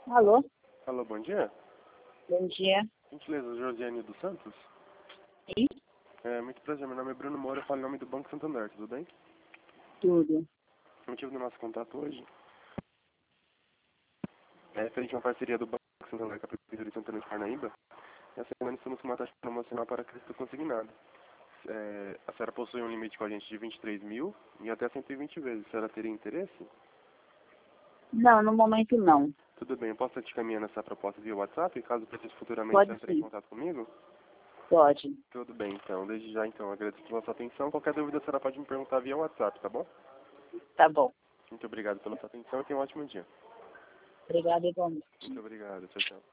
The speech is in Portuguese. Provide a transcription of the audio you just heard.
Alô, Alô, bom dia. bom dia. Gentileza, Josiane dos Santos. Sim, Muito prazer, meu nome é Bruno Moura, eu falo em nome do Banco Santander, tudo bem? tudo. O motivo do nosso contato hoje é referente a uma parceria do Banco Santander com a Prefeitura de Santana de Parnaíba. Essa semana estamos com uma taxa promocional para crédito consignado. A senhora possui um limite com a gente de 23 mil e até 120 vezes. A senhora teria interesse? Não, no momento não. Tudo bem, eu posso estar te caminhando essa proposta via WhatsApp, caso precise futuramente Pode entrar em sim, contato comigo? pode. Tudo bem, então. Desde já, então, agradeço pela sua atenção. Qualquer dúvida, a senhora pode me perguntar via WhatsApp, tá bom? Tá bom. Muito obrigado pela sua atenção e tenha um ótimo dia. Obrigada, igualmente. Muito obrigado. Tchau, tchau.